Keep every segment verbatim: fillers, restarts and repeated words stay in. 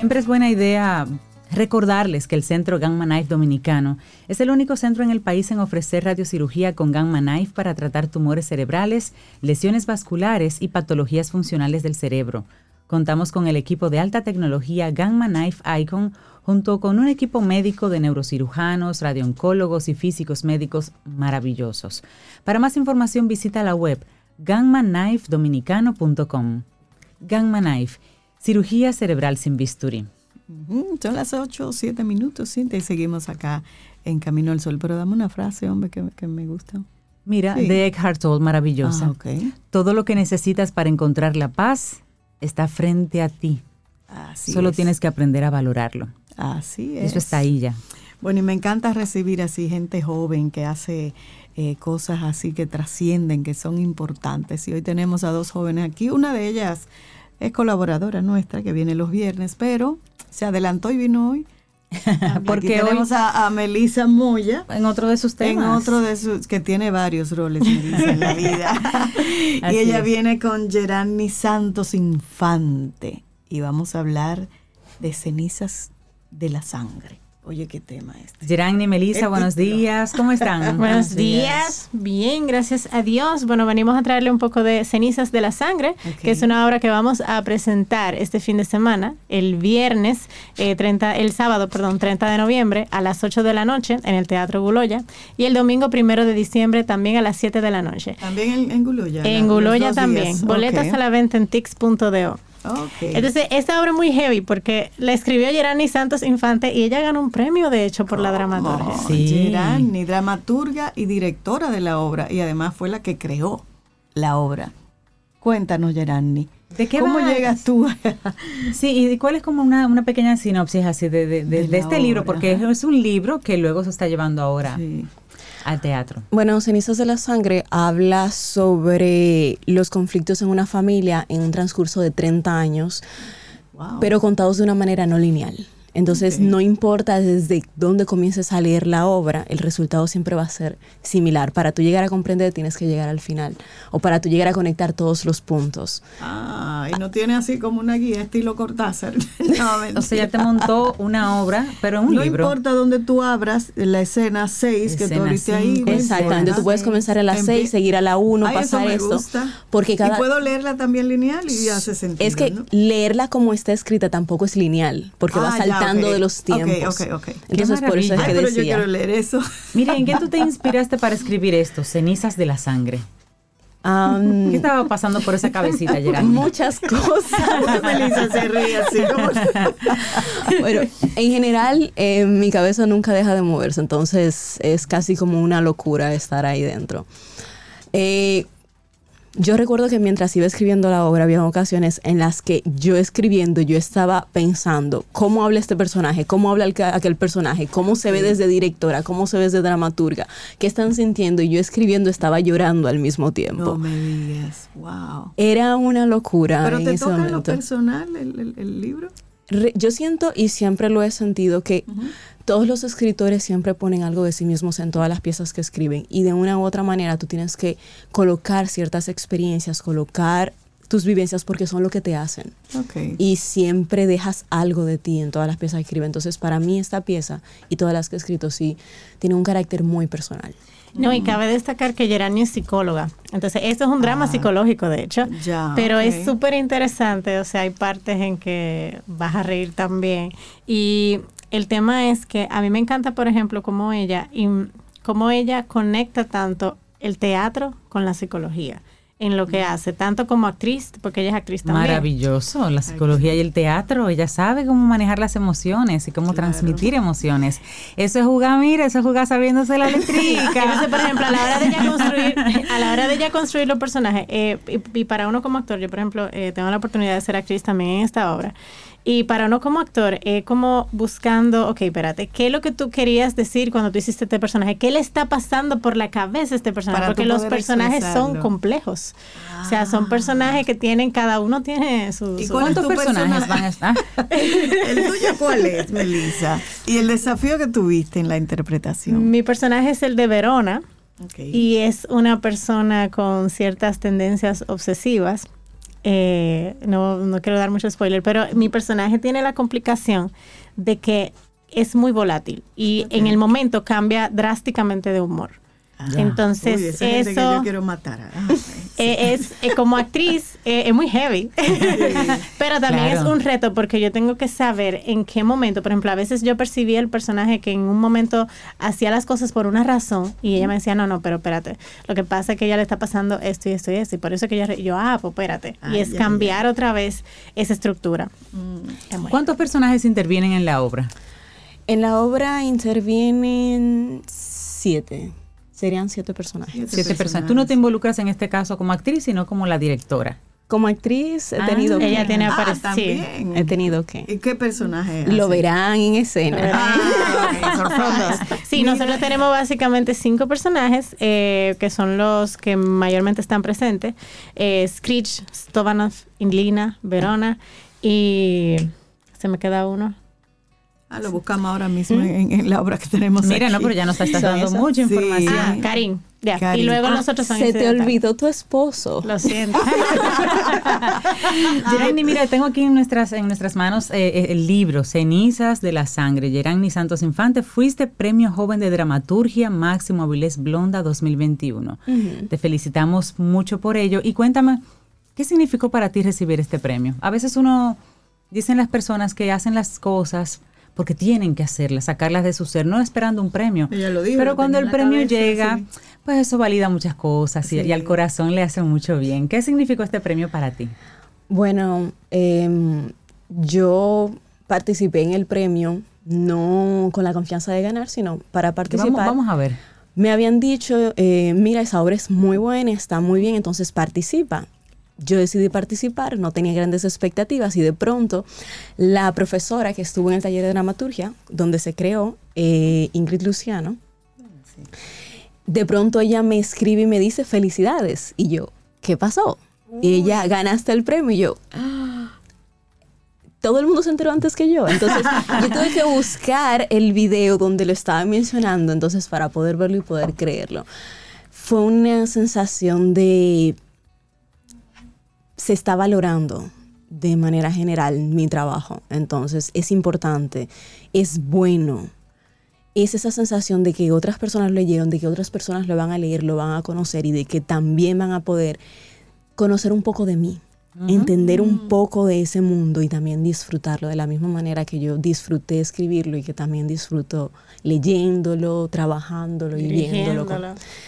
Siempre es buena idea recordarles que el Centro Gamma Knife Dominicano es el único centro en el país en ofrecer radiocirugía con Gamma Knife para tratar tumores cerebrales, lesiones vasculares y patologías funcionales del cerebro. Contamos con el equipo de alta tecnología Gamma Knife Icon, junto con un equipo médico de neurocirujanos, radiooncólogos y físicos médicos maravillosos. Para más información visita la web gamma knife dominicano punto com. Gamma Knife, cirugía cerebral sin bisturí. Uh-huh. Son las ocho o siete minutos, Cintia, y seguimos acá en Camino al Sol. Pero dame una frase, hombre, que, que me gusta. Mira, sí. De Eckhart Tolle, maravillosa. Ah, okay. Todo lo que necesitas para encontrar la paz está frente a ti. Así Solo es. Tienes que aprender a valorarlo. Así es. Eso está ahí ya. Bueno, y me encanta recibir así gente joven que hace eh, cosas así que trascienden, que son importantes. Y hoy tenemos a dos jóvenes aquí. Una de ellas es colaboradora nuestra, que viene los viernes, pero se adelantó y vino hoy. Porque aquí tenemos hoy a, a Melissa Moya. En otro de sus temas. En otro de sus, que tiene varios roles, Melissa, en la vida. Y ella es. viene con Yerani Santos Infante. Y vamos a hablar de cenizas de la sangre. Oye, qué tema este. Yerani, Melissa, buenos días. ¿Cómo están? Buenos días. Bien, gracias a Dios. Bueno, venimos a traerle un poco de Cenizas de la Sangre, okay. que es una obra que vamos a presentar este fin de semana, el viernes, eh, treinta, el sábado, perdón, treinta de noviembre, a las ocho de la noche, en el Teatro Guloya, y el domingo primero de diciembre, también a las siete de la noche. ¿También en, en Guloya? En la, Guloya también. Boletas okay. a la venta en tix punto do. Okay. Entonces, esta obra es muy heavy porque la escribió Yerani Santos Infante y ella ganó un premio, de hecho, por oh, la dramaturgia. Sí. Yerani, dramaturga y directora de la obra, y además fue la que creó la obra. Cuéntanos, Yerani. ¿De qué ¿Cómo vas? llegas tú? Sí, y cuál es como una, una pequeña sinopsis así de, de, de, de, de este obra. libro, porque Ajá. es un libro que luego se está llevando ahora. Sí. Al teatro. Bueno, Cenizas de la Sangre habla sobre los conflictos en una familia en un transcurso de treinta años, wow. pero contados de una manera no lineal. Entonces, okay. no importa desde dónde comiences a leer la obra, el resultado siempre va a ser similar. Para tú llegar a comprender, tienes que llegar al final. O para tú llegar a conectar todos los puntos. Ah, y no tiene así como una guía estilo Cortázar. No, o sea, ya te montó una obra, pero en un no libro. No importa dónde tú abras la escena seis, que tú abriste ahí. Exactamente, tú puedes comenzar a la seis, seguir a la uno, pasar eso. Me esto. gusta. Porque cada... Y puedo leerla también lineal y hace sentido. Es que ¿no? leerla como está escrita tampoco es lineal, porque ah, va saltando okay. de los tiempos. Okay, okay, okay. Entonces, por eso es Ay, que pero decía. yo quiero leer eso. Mira, ¿en qué tú te inspiraste para escribir esto? Cenizas de la Sangre. Um, ¿Qué estaba pasando por esa cabecita, Yerani? Muchas cosas. Melissa se ríe así como... Bueno, en general, eh, mi cabeza nunca deja de moverse, entonces es casi como una locura estar ahí dentro. Eh, Yo recuerdo que mientras iba escribiendo la obra había ocasiones en las que yo escribiendo yo estaba pensando cómo habla este personaje, cómo habla el, aquel personaje, cómo se ve desde directora, cómo se ve desde dramaturga, qué están sintiendo, y yo escribiendo estaba llorando al mismo tiempo. No me digas, wow. Era una locura. ¿Pero en te ese toca momento. lo personal el, el, el libro? Re, yo siento y siempre lo he sentido que uh-huh. todos los escritores siempre ponen algo de sí mismos en todas las piezas que escriben, y de una u otra manera tú tienes que colocar ciertas experiencias, colocar tus vivencias, porque son lo que te hacen. Okay. Y siempre dejas algo de ti en todas las piezas que escriben. Entonces, para mí esta pieza y todas las que he escrito sí tiene un carácter muy personal. No, y cabe destacar que Yerani es psicóloga. Entonces, esto es un drama ah, psicológico, de hecho. Ya, pero okay. es súper interesante. O sea, hay partes en que vas a reír también. Y el tema es que a mí me encanta, por ejemplo, cómo ella, y cómo ella conecta tanto el teatro con la psicología en lo que hace, tanto como actriz, porque ella es actriz también. Maravilloso, la psicología y el teatro, ella sabe cómo manejar las emociones y cómo claro. transmitir emociones. Eso es jugar, mira, eso es jugar sabiéndose la letrica. Entonces, por ejemplo, a la hora de ella construir, a la hora de ella construir los personajes, eh, y, y para uno como actor, yo por ejemplo, eh, tengo la oportunidad de ser actriz también en esta obra. Y para uno como actor, es eh, como buscando, ok, espérate, ¿qué es lo que tú querías decir cuando tú hiciste este personaje? ¿Qué le está pasando por la cabeza a este personaje? Para Porque los personajes son complejos. Ah. O sea, son personajes que tienen, cada uno tiene sus... ¿Y su, cuántos personajes personaje? van a estar? ¿El tuyo cuál es, Melissa? ¿Y el desafío que tuviste en la interpretación? Mi personaje es el de Verona. Okay. Y es una persona con ciertas tendencias obsesivas. eh, no, no quiero dar mucho spoiler, pero mi personaje tiene la complicación de que es muy volátil y okay. en el momento cambia drásticamente de humor. Ah, Entonces, uy, esa eso gente que yo quiero matar. Ah, sí. eh, es eh, como actriz eh, es muy heavy, sí. pero también claro. es un reto porque yo tengo que saber en qué momento. Por ejemplo, a veces yo percibía el personaje que en un momento hacía las cosas por una razón y ella me decía, no, no, pero espérate, lo que pasa es que ella le está pasando esto y esto y esto y por eso que ella, yo, ah, pues espérate. Ah, y es ya, cambiar ya. otra vez esa estructura. Mm. ¿Cuántos personajes intervienen en la obra? En la obra intervienen siete. Serían siete personajes. Siete, siete personas. Tú no te involucras en este caso como actriz, sino como la directora. Como actriz he tenido ah, que... Ella tiene ah, aparecido. Sí. He tenido que... ¿Y qué personaje Lo hace? Verán en escena. Ah, sí, nosotros tenemos básicamente cinco personajes eh, que son los que mayormente están presentes. Eh, Screech, Stovanov, Inglina, Verona y... Se me queda uno. Ah, lo buscamos ahora mismo ¿Mm? en, en la obra que tenemos Mira, aquí. no, pero ya nos estás dando eso? mucha sí. información. Ah, Karim. Ya. Karim. Y luego ah, los otros son Se te olvidó tu esposo. Lo siento. Yerani, mira, tengo aquí en nuestras en nuestras manos eh, el libro Cenizas de la Sangre. Yerani Santos Infante, fuiste Premio Joven de Dramaturgia Máximo Avilés Blonda dos mil veintiuno. Uh-huh. Te felicitamos mucho por ello. Y cuéntame, ¿qué significó para ti recibir este premio? A veces uno, dicen las personas que hacen las cosas porque tienen que hacerlas, sacarlas de su ser, no esperando un premio. Ella lo dijo, pero cuando el premio cabeza, llega, sí. pues eso valida muchas cosas sí. y, y al corazón le hace mucho bien. ¿Qué significó este premio para ti? Bueno, eh, yo participé en el premio no con la confianza de ganar, sino para participar. Vamos, vamos a ver. Me habían dicho, eh, mira, esa obra es muy buena, está muy bien, entonces participa. Yo decidí participar, no tenía grandes expectativas y de pronto la profesora que estuvo en el taller de dramaturgia, donde se creó, eh, Ingrid Luciano, sí. de pronto ella me escribe y me dice felicidades. Y yo, ¿qué pasó? Y ella, ganaste el premio. Y yo, ¡ah! Todo el mundo se enteró antes que yo. Entonces yo tuve que buscar el video donde lo estaba mencionando, entonces para poder verlo y poder creerlo. Fue una sensación de... se está valorando de manera general mi trabajo. Entonces es importante, es bueno. Es esa sensación de que otras personas lo leyeron, de que otras personas lo van a leer, lo van a conocer y de que también van a poder conocer un poco de mí, uh-huh. entender un poco de ese mundo y también disfrutarlo de la misma manera que yo disfruté escribirlo y que también disfruto leyéndolo, trabajándolo y viéndolo. Con,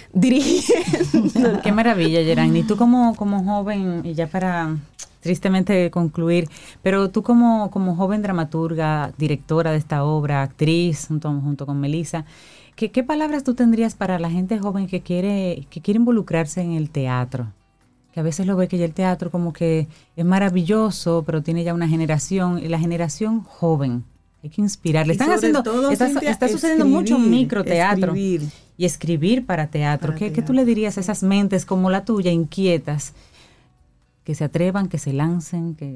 dirigiéndolo. Qué maravilla, Yerani. Tú como, como joven, y ya para tristemente concluir, pero tú como, como joven dramaturga, directora de esta obra, actriz, junto, junto con Melissa, ¿qué, ¿qué palabras tú tendrías para la gente joven que quiere, que quiere involucrarse en el teatro? Que a veces lo ve que ya el teatro como que es maravilloso, pero tiene ya una generación, y la generación joven, hay que inspirarle. Están haciendo, todo, está, Cintia, está sucediendo escribir, mucho microteatro escribir. y escribir para teatro. Para ¿Qué, teatro. ¿Qué tú le dirías a esas mentes como la tuya, inquietas, que se atrevan, que se lancen? Que...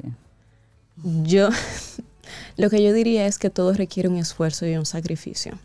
Yo, lo que yo diría es que todo requiere un esfuerzo y un sacrificio.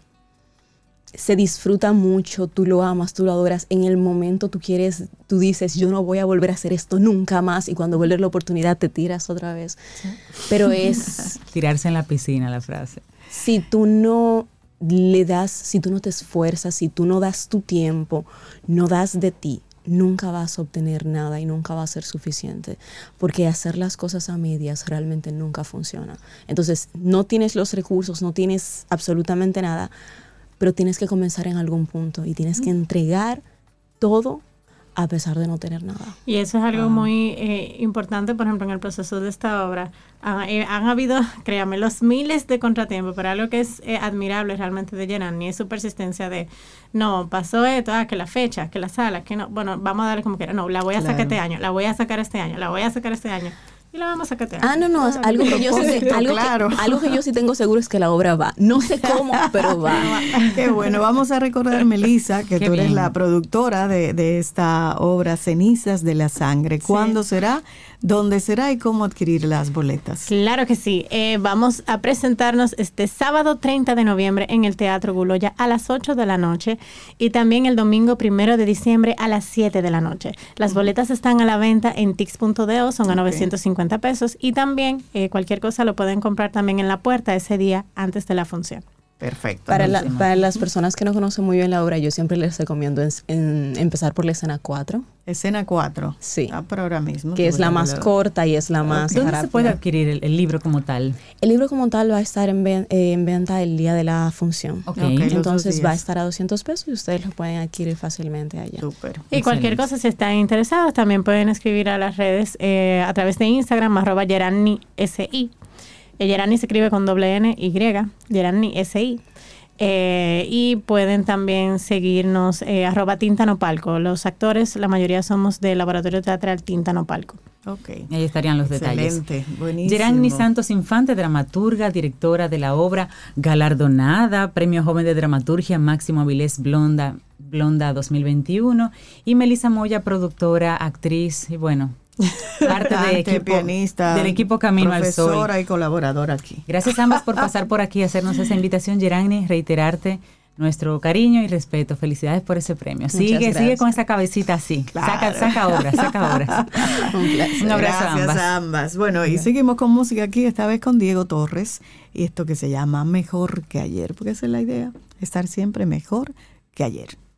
Se disfruta mucho, tú lo amas, tú lo adoras. En el momento tú quieres, tú dices, yo no voy a volver a hacer esto nunca más. Y cuando vuelve la oportunidad te tiras otra vez. ¿Sí? Pero es... tirarse en la piscina, la frase. Si tú no le das, si tú no te esfuerzas, si tú no das tu tiempo, no das de ti, nunca vas a obtener nada y nunca va a ser suficiente. Porque hacer las cosas a medias realmente nunca funciona. Entonces, no tienes los recursos, no tienes absolutamente nada, pero tienes que comenzar en algún punto y tienes que entregar todo a pesar de no tener nada. Y eso es algo ah. muy eh, importante, por ejemplo, en el proceso de esta obra. Ah, eh, han habido, créame, los miles de contratiempos, pero algo que es eh, admirable realmente de Yerani es su persistencia de, no, pasó esto, ah, que la fecha, que la sala, que no, bueno, vamos a darle como quiera, no, la voy a claro. sacar este año, la voy a sacar este año, la voy a sacar este año. Y la vamos a catear. Ah, no, no, ah, algo, que yo sí, algo, claro. que, algo que yo sí tengo seguro es que la obra va. No sé cómo, pero va. Qué bueno. Vamos a recordar, Melissa, que Qué tú eres bien. la productora de, de esta obra Cenizas de la Sangre. ¿Cuándo sí. será? dónde será y cómo adquirir las boletas. Claro que sí. Eh, vamos a presentarnos este sábado treinta de noviembre en el Teatro Guloya a las ocho de la noche y también el domingo primero de diciembre a las siete de la noche. Las boletas están a la venta en tix punto do, son a okay. novecientos cincuenta pesos y también eh, cualquier cosa lo pueden comprar también en la puerta ese día antes de la función. Perfecto. Para, la, para las personas que no conocen muy bien la obra, yo siempre les recomiendo en, en empezar por la escena cuatro. Escena cuatro. Sí. Ah, pero ahora mismo. Que es la más leer. corta y es la más ¿Dónde rápida. se puede adquirir el, el libro como tal? El libro como tal va a estar en, ven, eh, en venta el día de la función. Okay. Okay, entonces va a estar a doscientos pesos y ustedes lo pueden adquirir fácilmente allá. Súper. Y Excelente. Cualquier cosa, si están interesados, también pueden escribir a las redes eh, a través de Instagram, arroba Yerani S I. Yerani se escribe con doble N Y, Yerani S I. Eh, y pueden también seguirnos eh, arroba Tintanopalco. Los actores, la mayoría somos del Laboratorio Teatral Tintanopalco. Okay. Ahí estarían los Excelente. detalles. Buenísimo. Yerani Santos Infante, dramaturga, directora de la obra, galardonada, Premio Joven de Dramaturgia Máximo Avilés Blonda, Blonda dos mil veintiuno, y Melissa Moya, productora, actriz y bueno, parte de equipo, pianista, del equipo Camino al Sol. Profesora y colaboradora aquí. Gracias ambas por pasar por aquí y hacernos esa invitación, Yerani, reiterarte nuestro cariño y respeto. Felicidades por ese premio. Muchas sigue, gracias. Sigue con esa cabecita así. Claro. Saca, saca obras, saca obras. Un, Un abrazo gracias a ambas. a ambas. Bueno, y seguimos con música aquí, esta vez con Diego Torres, y esto que se llama Mejor que ayer, porque esa es la idea, estar siempre mejor que ayer.